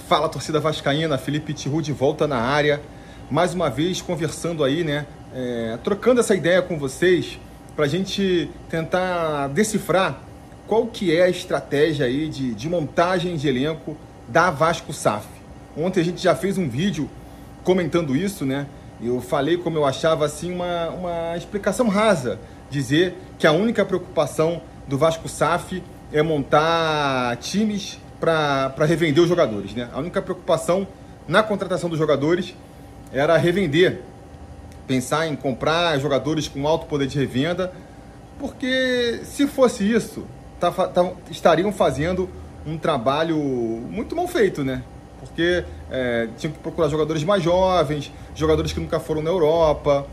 Fala, torcida vascaína, Felipe Tiru de volta na área, mais uma vez conversando aí, né, trocando essa ideia com vocês para a gente tentar decifrar qual que é a estratégia aí de montagem de elenco da Vasco SAF. Ontem a gente já fez um vídeo comentando isso, né, eu falei como eu achava assim uma explicação rasa, dizer que a única preocupação do Vasco SAF é montar times para revender os jogadores, né? A única preocupação na contratação dos jogadores era revender, pensar em comprar jogadores com alto poder de revenda, porque se fosse isso, estariam fazendo um trabalho muito mal feito, né? Porque tinham que procurar jogadores mais jovens, jogadores que nunca foram na Europa.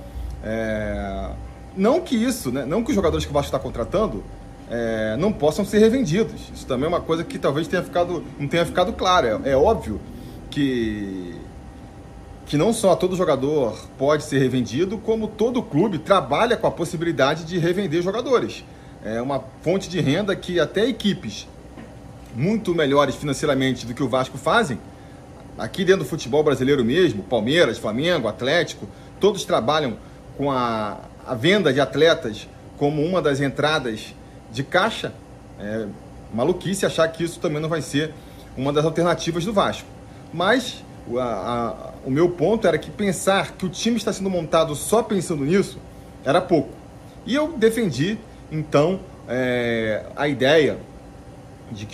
Não que isso, né? Não que os jogadores que o Vasco está contratando não possam ser revendidos. Isso também é uma coisa que talvez não tenha ficado claro. É óbvio que não só todo jogador pode ser revendido, como todo clube trabalha com a possibilidade de revender jogadores. É uma fonte de renda que até equipes muito melhores financeiramente do que o Vasco fazem, aqui dentro do futebol brasileiro mesmo, Palmeiras, Flamengo, Atlético, todos trabalham com a venda de atletas como uma das entradas de caixa. É maluquice achar que isso também não vai ser uma das alternativas do Vasco. Mas o meu ponto era que pensar que o time está sendo montado só pensando nisso era pouco. E eu defendi, então, a ideia de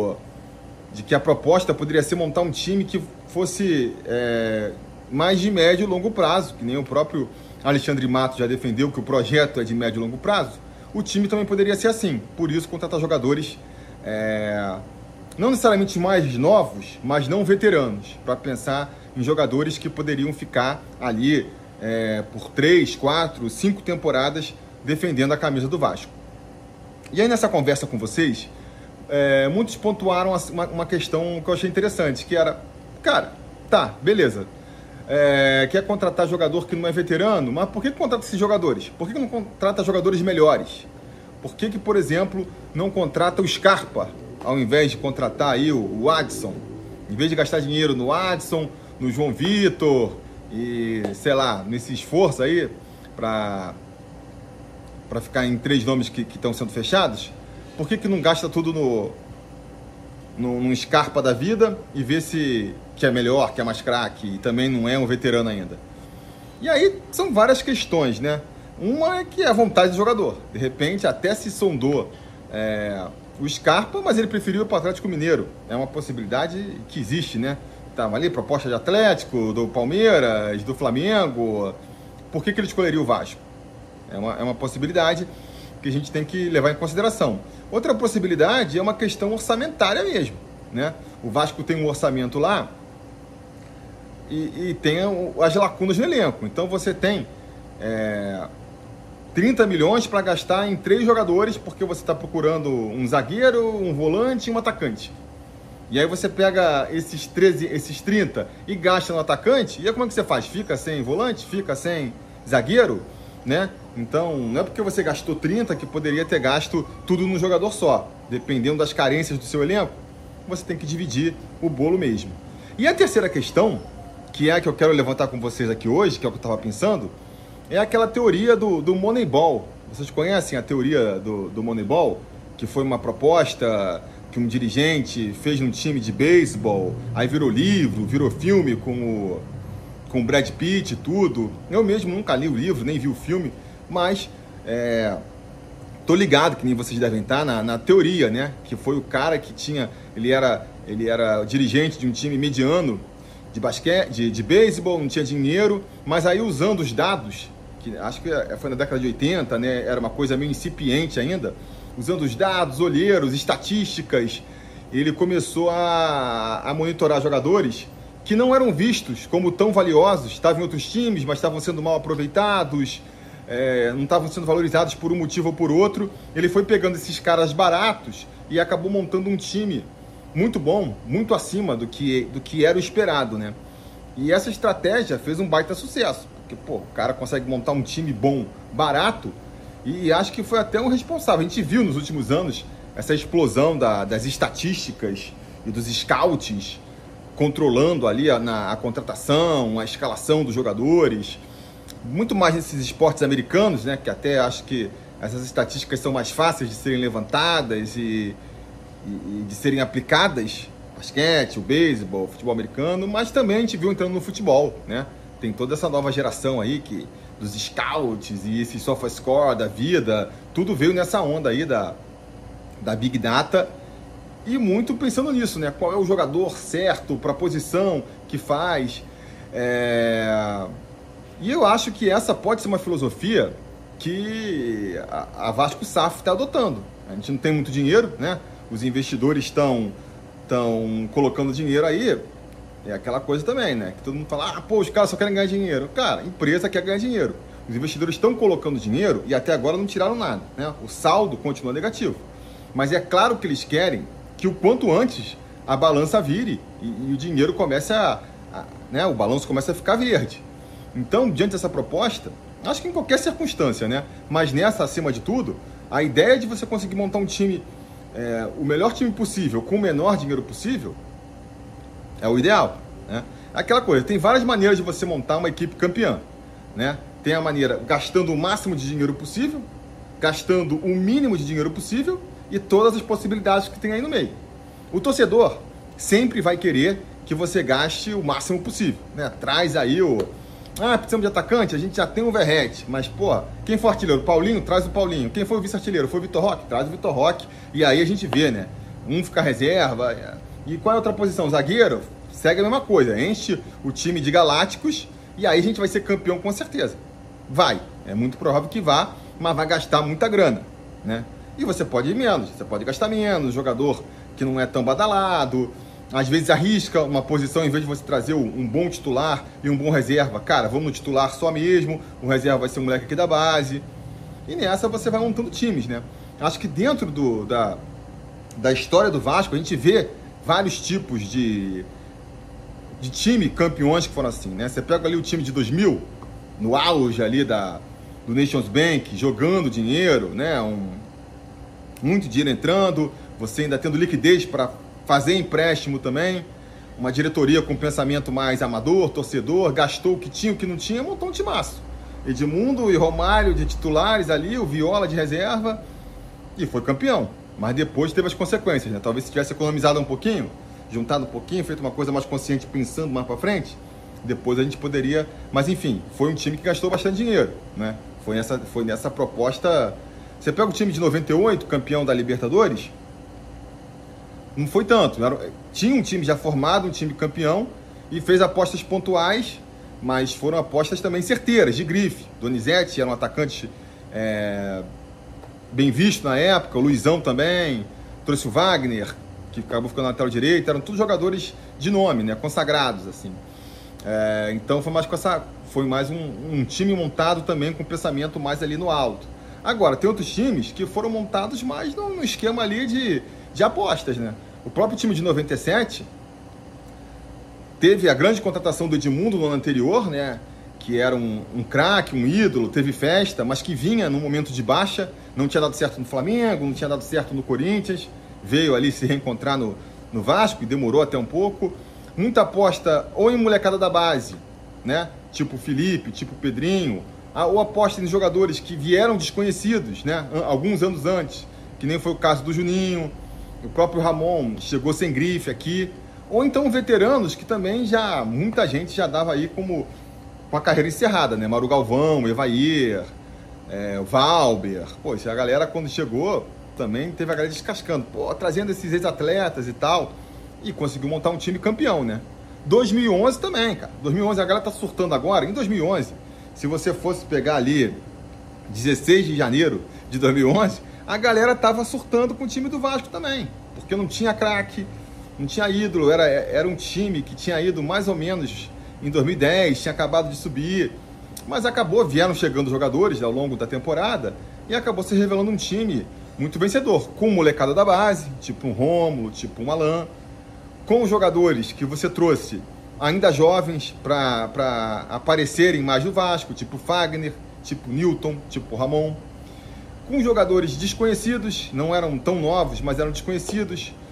que a proposta poderia ser montar um time que fosse mais de médio e longo prazo, que nem o próprio Alexandre Matos já defendeu que o projeto é de médio e longo prazo. O time também poderia ser assim, por isso contratar jogadores não necessariamente mais novos, mas não veteranos, para pensar em jogadores que poderiam ficar ali por 3, 4, 5 temporadas defendendo a camisa do Vasco. E aí nessa conversa com vocês, muitos pontuaram uma questão que eu achei interessante, que era, cara, tá, beleza, quer contratar jogador que não é veterano, mas por que contrata esses jogadores? Por que não contrata jogadores melhores? Por que, por exemplo, não contrata o Scarpa, ao invés de contratar aí o Adson? Em vez de gastar dinheiro no Adson, no João Vitor e, sei lá, nesse esforço aí para ficar em 3 nomes que estão sendo fechados, por que não gasta tudo num Scarpa da vida e vê se que é melhor, que é mais craque e também não é um veterano ainda? E aí são várias questões, né? Uma é que é a vontade do jogador. De repente até se sondou o Scarpa, mas ele preferiu ir para o Atlético Mineiro. É uma possibilidade que existe, né? Estava ali proposta de Atlético, do Palmeiras, do Flamengo. Por que ele escolheria o Vasco? É uma possibilidade que a gente tem que levar em consideração. Outra possibilidade é uma questão orçamentária mesmo, né? O Vasco tem um orçamento lá e tem as lacunas no elenco. Então você tem 30 milhões para gastar em 3 jogadores, porque você está procurando um zagueiro, um volante e um atacante. E aí você pega esses 30 e gasta no atacante, e aí como é que você faz? Fica sem volante? Fica sem zagueiro? Né? Então, não é porque você gastou 30 que poderia ter gasto tudo num jogador só. Dependendo das carências do seu elenco, você tem que dividir o bolo mesmo. E a terceira questão, que é a que eu quero levantar com vocês aqui hoje, que é o que eu estava pensando, é aquela teoria do Moneyball. Vocês conhecem a teoria do Moneyball? Que foi uma proposta que um dirigente fez num time de beisebol, aí virou livro, virou filme com o Brad Pitt e tudo. Eu mesmo nunca li o livro, nem vi o filme, mas tô ligado, que nem vocês devem estar, na teoria, né? Que foi o cara que ele era dirigente de um time mediano de basquete, de beisebol, não tinha dinheiro, mas aí usando os dados, que acho que foi na década de 80, né? Era uma coisa meio incipiente ainda, usando os dados, olheiros, estatísticas, ele começou a monitorar jogadores que não eram vistos como tão valiosos, estavam em outros times, mas estavam sendo mal aproveitados, não estavam sendo valorizados por um motivo ou por outro. Ele foi pegando esses caras baratos e acabou montando um time muito bom, muito acima do que era o esperado, né? E essa estratégia fez um baita sucesso, porque, o cara consegue montar um time bom, barato, e acho que foi até um responsável. A gente viu nos últimos anos essa explosão das estatísticas e dos scouts, controlando ali a contratação, a escalação dos jogadores, muito mais nesses esportes americanos, né, que até acho que essas estatísticas são mais fáceis de serem levantadas e de serem aplicadas, basquete, o beisebol, o futebol americano, mas também a gente viu entrando no futebol, né? Tem toda essa nova geração aí dos scouts e esse SofaScore da vida, tudo veio nessa onda aí da Big Data e muito pensando nisso, né? Qual é o jogador certo para a posição que faz. E eu acho que essa pode ser uma filosofia que a Vasco SAF está adotando. A gente não tem muito dinheiro, né? Os investidores estão colocando dinheiro aí. É aquela coisa também, né? Que todo mundo fala, os caras só querem ganhar dinheiro. Cara, a empresa quer ganhar dinheiro. Os investidores estão colocando dinheiro e até agora não tiraram nada, né? O saldo continua negativo. Mas é claro que eles querem que o quanto antes a balança vire e o dinheiro comece né? O balanço comece a ficar verde. Então, diante dessa proposta, acho que em qualquer circunstância, né? Mas nessa, acima de tudo, a ideia de você conseguir montar um time, o melhor time possível, com o menor dinheiro possível, é o ideal, né? Aquela coisa, tem várias maneiras de você montar uma equipe campeã, né? Tem a maneira gastando o máximo de dinheiro possível, gastando o mínimo de dinheiro possível e todas as possibilidades que tem aí no meio. O torcedor sempre vai querer que você gaste o máximo possível, né? Traz aí precisamos de atacante, a gente já tem o Verrete, mas, quem for artilheiro? Paulinho, traz o Paulinho. Quem foi o vice-artilheiro? Foi o Vitor Roque? Traz o Vitor Roque. E aí a gente vê, né? Um fica reserva. E qual é a outra posição? Zagueiro? Segue a mesma coisa. Enche o time de galácticos e aí a gente vai ser campeão com certeza. Vai. É muito provável que vá, mas vai gastar muita grana, né? E você pode ir menos, você pode gastar menos, jogador que não é tão badalado. Às vezes arrisca uma posição, em vez de você trazer um bom titular e um bom reserva. Cara, vamos no titular só mesmo, o reserva vai ser um moleque aqui da base. E nessa você vai montando times, né? Acho que dentro da história do Vasco, a gente vê vários tipos de time campeões que foram assim, né? Você pega ali o time de 2000, no auge ali do Nations Bank, jogando dinheiro, né? Muito dinheiro entrando, você ainda tendo liquidez para fazer empréstimo também, uma diretoria com pensamento mais amador, torcedor, gastou o que tinha, o que não tinha, montou um timaço. Edmundo e Romário de titulares ali, o Viola de reserva, e foi campeão. Mas depois teve as consequências, né? Talvez se tivesse economizado um pouquinho, juntado um pouquinho, feito uma coisa mais consciente, pensando mais para frente, depois a gente poderia... Mas enfim, foi um time que gastou bastante dinheiro, né? Foi nessa proposta... Você pega o time de 98, campeão da Libertadores... Não foi tanto, tinha um time já formado, um time campeão, e fez apostas pontuais, mas foram apostas também certeiras, de grife. Donizete era um atacante bem visto na época, o Luizão também, trouxe o Wagner, que acabou ficando na lateral direita, eram todos jogadores de nome, né, consagrados, assim. Então foi mais um time montado também com pensamento mais ali no alto. Agora, tem outros times que foram montados mais no esquema ali de apostas, né? O próprio time de 97 teve a grande contratação do Edmundo no ano anterior, né? Que era um craque, um ídolo, teve festa, mas que vinha num momento de baixa, não tinha dado certo no Flamengo, não tinha dado certo no Corinthians, veio ali se reencontrar no Vasco e demorou até um pouco. Muita aposta ou em molecada da base, né? Tipo Felipe, tipo Pedrinho, ou aposta em jogadores que vieram desconhecidos, né? Alguns anos antes, que nem foi o caso do Juninho. O próprio Ramon chegou sem grife aqui. Ou então veteranos que também muita gente já dava aí com a carreira encerrada, né? Mauro Galvão, Evair, Valber. A galera quando chegou também teve a galera descascando. Trazendo esses ex-atletas e tal. E conseguiu montar um time campeão, né? 2011 também, cara. 2011 a galera tá surtando agora. Em 2011, se você fosse pegar ali 16 de janeiro de 2011... a galera tava surtando com o time do Vasco também, porque não tinha craque, não tinha ídolo, era um time que tinha ido mais ou menos em 2010, tinha acabado de subir, mas vieram chegando jogadores ao longo da temporada e acabou se revelando um time muito vencedor, com molecada da base, tipo um Rômulo, tipo um Alan, com jogadores que você trouxe ainda jovens para aparecerem mais no Vasco, tipo Fagner, tipo Newton, tipo Ramon, com jogadores desconhecidos, não eram tão novos, mas eram desconhecidos,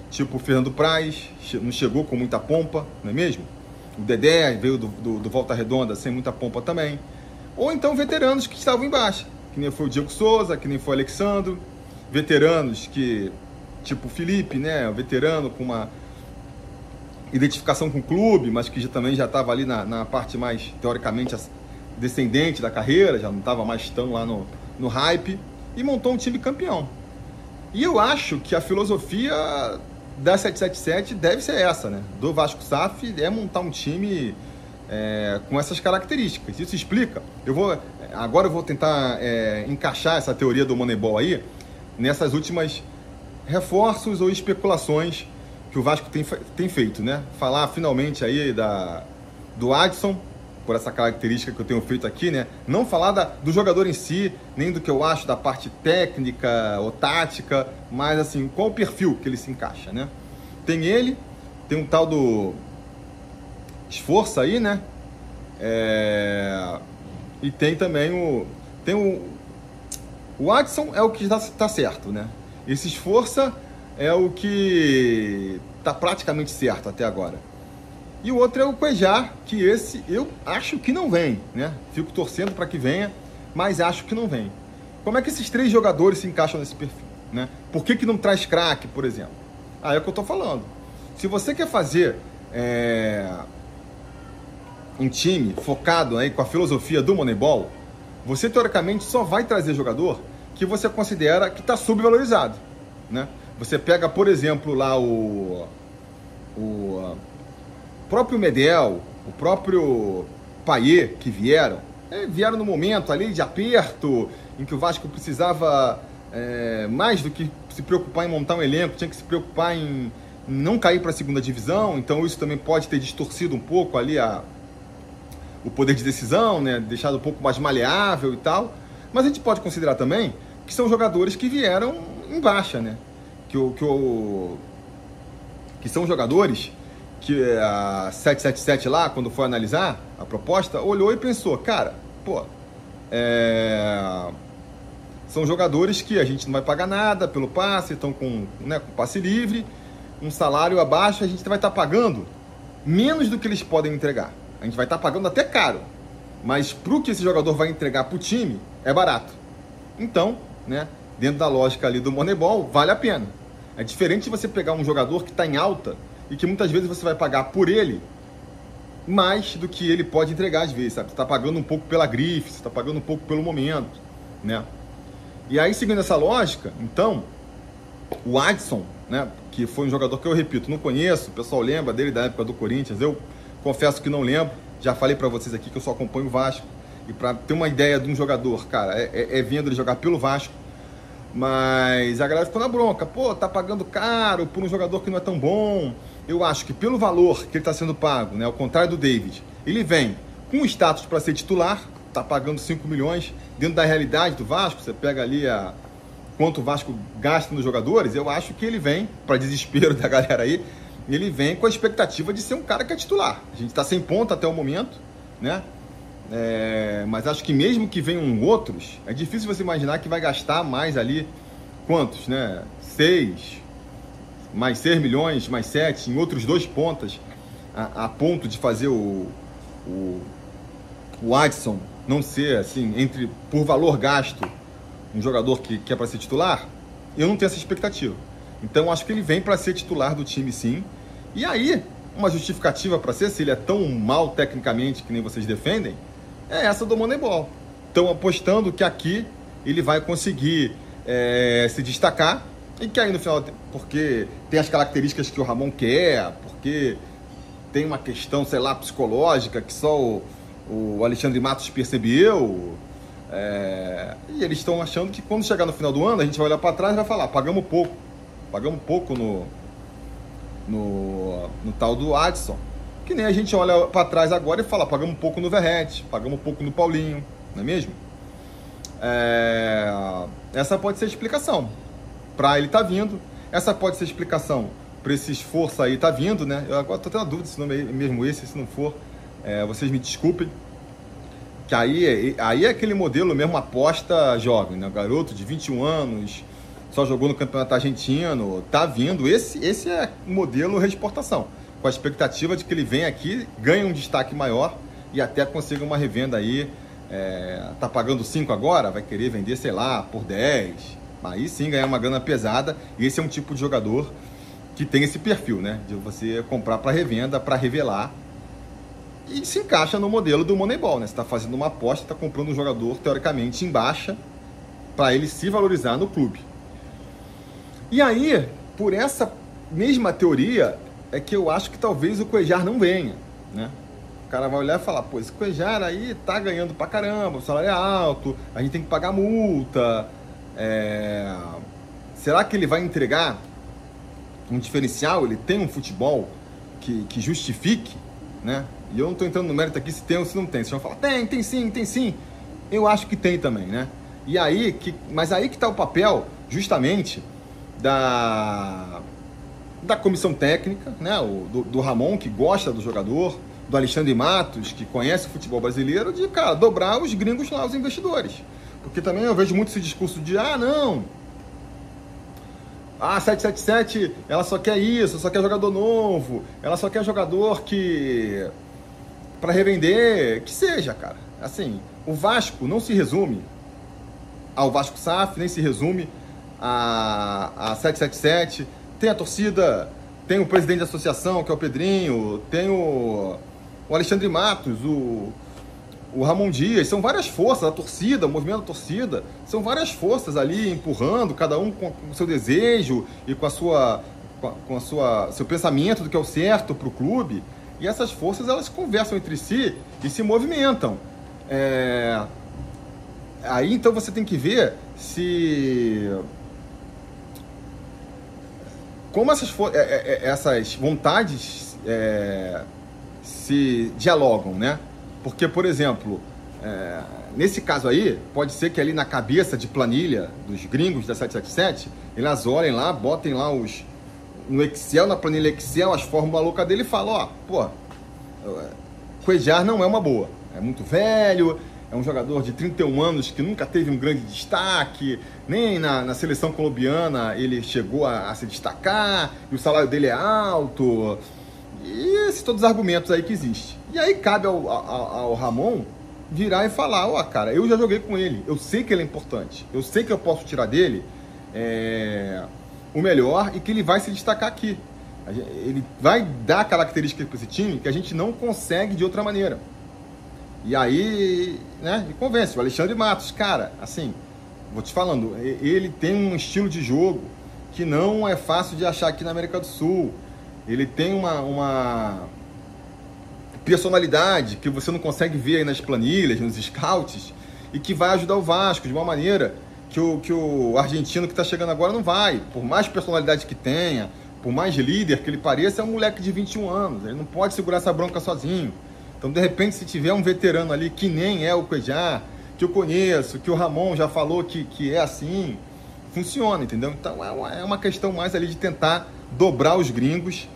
tipo o Fernando Praz, não chegou com muita pompa, não é mesmo? O Dedé veio do Volta Redonda sem muita pompa também. Ou então veteranos que estavam embaixo, que nem foi o Diego Souza, que nem foi o Alexandro. Veteranos que, tipo o Felipe, né? O veterano com uma identificação com o clube, mas que também já estava ali na parte mais, teoricamente, descendente da carreira, já não estava mais tão lá no hype, e montou um time campeão. E eu acho que a filosofia da 777 deve ser essa, né? Do Vasco SAF, é montar um time com essas características. Isso explica. Agora eu vou tentar encaixar essa teoria do Moneyball aí nessas últimas reforços ou especulações que o Vasco tem feito, né? Falar finalmente aí do Adson, por essa característica que eu tenho feito aqui, né? Não falar do jogador em si, nem do que eu acho da parte técnica ou tática, mas assim, qual o perfil que ele se encaixa, né? Tem um tal do Esforça aí, né? E tem também o Adson é o que tá certo, né? Esse Esforça é o que tá praticamente certo até agora. E o outro é o Cuejá, que esse eu acho que não vem, né? Fico torcendo para que venha, mas acho que não vem. Como é que esses três jogadores se encaixam nesse perfil, né? Por que não traz craque, por exemplo? É o que eu tô falando. Se você quer fazer um time focado aí com a filosofia do Moneyball, você teoricamente só vai trazer jogador que você considera que está subvalorizado, né? Você pega, por exemplo, lá o próprio Medel, o próprio Payet, que vieram no momento ali de aperto, em que o Vasco precisava mais do que se preocupar em montar um elenco, tinha que se preocupar em não cair para a segunda divisão, então isso também pode ter distorcido um pouco ali o poder de decisão, né? Deixado um pouco mais maleável e tal, mas a gente pode considerar também que são jogadores que vieram em baixa, né? Que são jogadores que a 777 lá, quando foi analisar a proposta, olhou e pensou, cara, são jogadores que a gente não vai pagar nada pelo passe, estão com passe livre, um salário abaixo, a gente vai estar pagando menos do que eles podem entregar. A gente vai estar pagando até caro, mas pro que esse jogador vai entregar pro time, é barato. Então, né, dentro da lógica ali do Moneyball, vale a pena. É diferente de você pegar um jogador que está em alta e que muitas vezes você vai pagar por ele mais do que ele pode entregar às vezes, sabe? Você está pagando um pouco pela grife, você está pagando um pouco pelo momento, né? E aí, seguindo essa lógica, então, o Adson, né, que foi um jogador que eu repito, não conheço, o pessoal lembra dele da época do Corinthians, eu confesso que não lembro, já falei para vocês aqui que eu só acompanho o Vasco, e para ter uma ideia de um jogador, cara, vendo ele jogar pelo Vasco, mas a galera ficou na bronca, tá pagando caro por um jogador que não é tão bom. Eu acho que pelo valor que ele está sendo pago, né, ao contrário do David, ele vem com status para ser titular, tá pagando 5 milhões, dentro da realidade do Vasco, você pega ali quanto o Vasco gasta nos jogadores, eu acho que ele vem, para desespero da galera aí, ele vem com a expectativa de ser um cara que é titular. A gente está sem ponta até o momento, né? Mas acho que mesmo que venham outros, é difícil você imaginar que vai gastar mais ali, quantos, né? 6, mais 6 milhões, mais 7, em outros dois pontas, a ponto de fazer o Adson não ser, assim, por valor gasto, um jogador que é para ser titular. Eu não tenho essa expectativa. Então acho que ele vem para ser titular do time, sim. E aí, uma justificativa para ser, se ele é tão mal tecnicamente que nem vocês defendem, é essa do Moneyball. Estão apostando que aqui ele vai conseguir se destacar e que aí no final, porque tem as características que o Ramon quer, porque tem uma questão, sei lá, psicológica que só o Alexandre Matos percebeu, e eles estão achando que quando chegar no final do ano a gente vai olhar para trás e vai falar, pagamos pouco no tal do Adson, que nem a gente olha para trás agora e fala, pagamos um pouco no Verratti, pagamos um pouco no Paulinho, não é mesmo? Essa pode ser a explicação para ele estar vindo, essa pode ser a explicação para esse esforço aí estar vindo, né? Eu agora estou tendo a dúvida se o nome é mesmo esse, se não for, vocês me desculpem, que aí é aquele modelo mesmo, aposta jovem, né? Garoto de 21 anos, só jogou no campeonato argentino, tá vindo. Esse é o modelo reexportação, com a expectativa de que ele venha aqui, ganhe um destaque maior e até consiga uma revenda aí. Tá pagando 5 agora, vai querer vender, sei lá, por 10. Aí sim ganhar uma grana pesada. E esse é um tipo de jogador que tem esse perfil, né? De você comprar para revenda, para revelar. E se encaixa no modelo do Moneyball, né? Você está fazendo uma aposta, está comprando um jogador teoricamente em baixa para ele se valorizar no clube. E aí, por essa mesma teoria, é que eu acho que talvez o Cuéllar não venha, né? O cara vai olhar e falar, pô, esse Cuéllar aí tá ganhando pra caramba, o salário é alto, a gente tem que pagar multa. Será que ele vai entregar um diferencial? Ele tem um futebol que justifique, né? E eu não tô entrando no mérito aqui se tem ou se não tem. Vocês vão falar, tem sim. Eu acho que tem também, né? Mas aí que tá o papel, justamente, da comissão técnica, né? Do Ramon, que gosta do jogador, do Alexandre Matos, que conhece o futebol brasileiro, de, cara, dobrar os gringos lá, os investidores. Porque também eu vejo muito esse discurso de, não, a 777, ela só quer isso, só quer jogador novo, ela só quer jogador que, para revender, que seja, cara. Assim, o Vasco não se resume ao Vasco SAF, nem se resume a 777, tem a torcida, tem o presidente da associação, que é o Pedrinho, tem o Alexandre Matos, o Ramon Dias, são várias forças, a torcida, o movimento da torcida, são várias forças ali empurrando, cada um com o seu desejo e com seu pensamento do que é o certo para o clube, e essas forças elas conversam entre si e se movimentam. Aí então você tem que ver como essas vontades se dialogam, né? Porque, por exemplo, nesse caso aí, pode ser que ali na cabeça de planilha dos gringos da 777, elas olhem lá, botem lá no Excel, na planilha Excel, as fórmulas loucas dele e falam, Cuéllar não é uma boa, é muito velho, é um jogador de 31 anos que nunca teve um grande destaque, nem na seleção colombiana ele chegou a se destacar, e o salário dele é alto, e esses todos os argumentos aí que existem. E aí cabe ao Ramon virar e falar, cara, eu já joguei com ele, eu sei que ele é importante, eu sei que eu posso tirar dele o melhor e que ele vai se destacar aqui. Ele vai dar características para esse time que a gente não consegue de outra maneira. E aí, né, e convence o Alexandre Matos, cara, assim, vou te falando, ele tem um estilo de jogo que não é fácil de achar aqui na América do Sul. Ele tem uma personalidade que você não consegue ver aí nas planilhas, nos scouts, e que vai ajudar o Vasco de uma maneira que o argentino que está chegando agora não vai. Por mais personalidade que tenha, por mais líder que ele pareça, é um moleque de 21 anos, ele não pode segurar essa bronca sozinho. Então, de repente, se tiver um veterano ali que nem é o Cuéllar, que eu conheço, que o Ramon já falou que é assim, funciona, entendeu? Então, é uma questão mais ali de tentar dobrar os gringos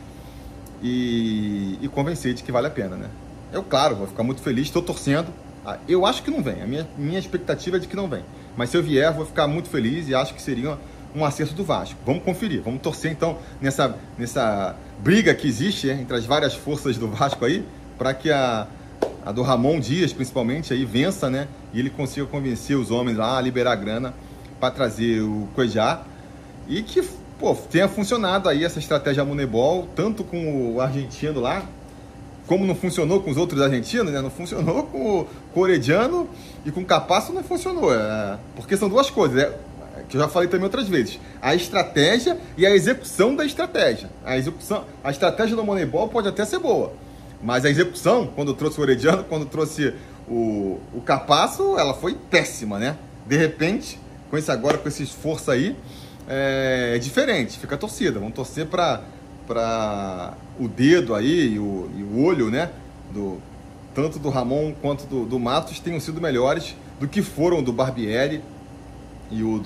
e convencer de que vale a pena, né? Eu, claro, vou ficar muito feliz, estou torcendo. Eu acho que não vem, a minha expectativa é de que não vem. Mas se eu vier, vou ficar muito feliz e acho que seria um acerto do Vasco. Vamos conferir, vamos torcer então nessa briga que existe entre as várias forças do Vasco aí, para que a do Ramon Dias, principalmente, aí vença, né? E ele consiga convencer os homens lá a liberar a grana para trazer o Cuéllar e que, tenha funcionado aí essa estratégia Moneyball, tanto com o argentino lá, como não funcionou com os outros argentinos, né? Não funcionou com o Orediano e com o Capasso não funcionou. Porque são duas coisas, que eu já falei também outras vezes. A estratégia e a execução da estratégia. A estratégia do Moneyball pode até ser boa, mas a execução, quando trouxe o Orediano, quando trouxe o Capasso, ela foi péssima, né? De repente, com esse esforço aí, é diferente, fica a torcida. Vamos torcer para o dedo aí e o olho, né? Tanto do Ramon quanto do Matos tenham sido melhores do que foram do Barbieri e o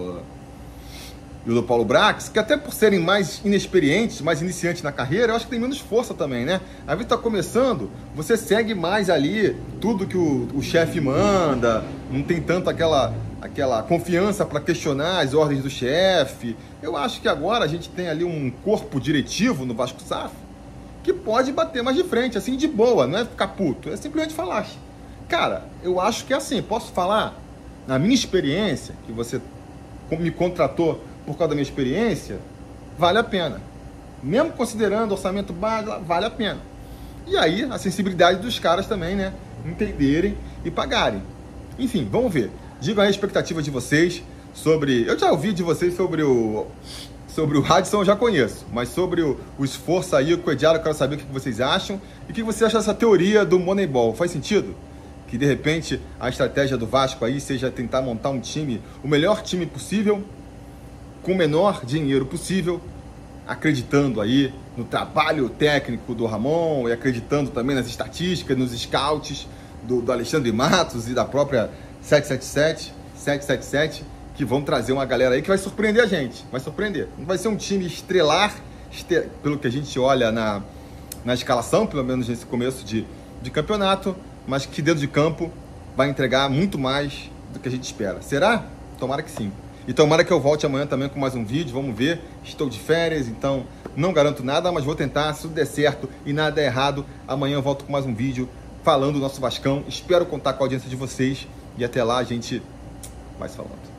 do Paulo Brax, que até por serem mais inexperientes, mais iniciantes na carreira, eu acho que tem menos força também, né? A vida está começando, você segue mais ali tudo que o chefe manda, não tem tanto aquela aquela confiança para questionar as ordens do chefe. Eu acho que agora a gente tem ali um corpo diretivo no Vasco SAF que pode bater mais de frente, assim, de boa, não é ficar puto, é simplesmente falar. Cara, eu acho que é assim, posso falar, na minha experiência, que você me contratou por causa da minha experiência, vale a pena. Mesmo considerando orçamento baixo, vale a pena. E aí, a sensibilidade dos caras também, né? Entenderem e pagarem. Enfim, vamos ver. Digam aí a expectativa de vocês sobre... Eu já ouvi de vocês sobre o Radisson, eu já conheço. Mas sobre o esforço aí, o Coediaro, eu quero saber o que vocês acham. E o que você acha dessa teoria do Moneyball? Faz sentido? Que, de repente, a estratégia do Vasco aí seja tentar montar um time, o melhor time possível, com o menor dinheiro possível, acreditando aí no trabalho técnico do Ramon e acreditando também nas estatísticas, nos scouts do Alexandre Matos e da própria 777, que vão trazer uma galera aí que vai surpreender a gente, vai surpreender. Não vai ser um time estrelar, pelo que a gente olha na escalação, pelo menos nesse começo de campeonato, mas que dentro de campo vai entregar muito mais do que a gente espera. Será? Tomara que sim. E tomara que eu volte amanhã também com mais um vídeo, vamos ver. Estou de férias, então não garanto nada, mas vou tentar, se tudo der certo e nada der errado, amanhã eu volto com mais um vídeo falando do nosso Vascão. Espero contar com a audiência de vocês e até lá a gente vai se falando.